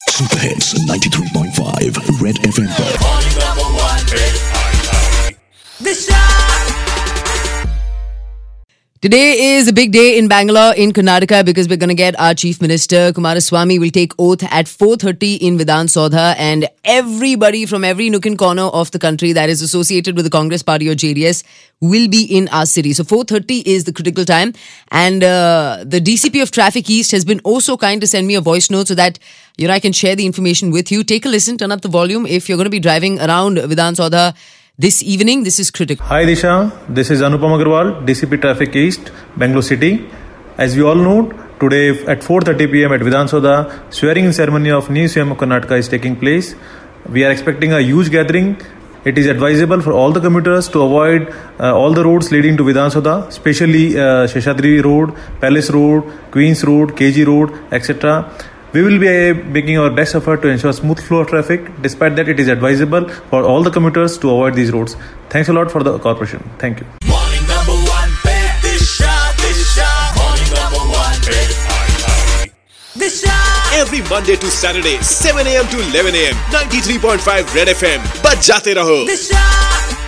Super Hits 93.5 Red FM पर। Today is a big day in Bangalore in Karnataka because we're going to get our Chief Minister Kumaraswamy will take oath at 4:30 in Vidhan Saudha, and everybody from every nook and corner of the country that is associated with the Congress Party or JDS will be in our city. So 4:30 is the critical time, and the DCP of Traffic East has been also kind to send me a voice note so that I can share the information with you. Take a listen, turn up the volume if you're going to be driving around Vidhan Saudha this evening. This is critical. Hi Disha, this is Anupam Agarwal, DCP Traffic East, Bangalore City. As we all know, today at 4:30 p.m. at Vidhan Saudha, swearing-in ceremony of new CM of Karnataka is taking place. We are expecting a huge gathering. It is advisable for all the commuters to avoid all the roads leading to Vidhan Saudha, especially Sheshadri Road, Palace Road, Queens Road, KG Road, etc. We will be making our best effort to ensure smooth flow of traffic. Despite that, it is advisable for all the commuters to avoid these roads. Thanks a lot for the corporation. Thank you. Morning number one, Disha. Morning number one, Disha. Every Monday to Saturday, 7 a.m. to 11 a.m. 93.5 Red FM. Baj jate raho. Disha.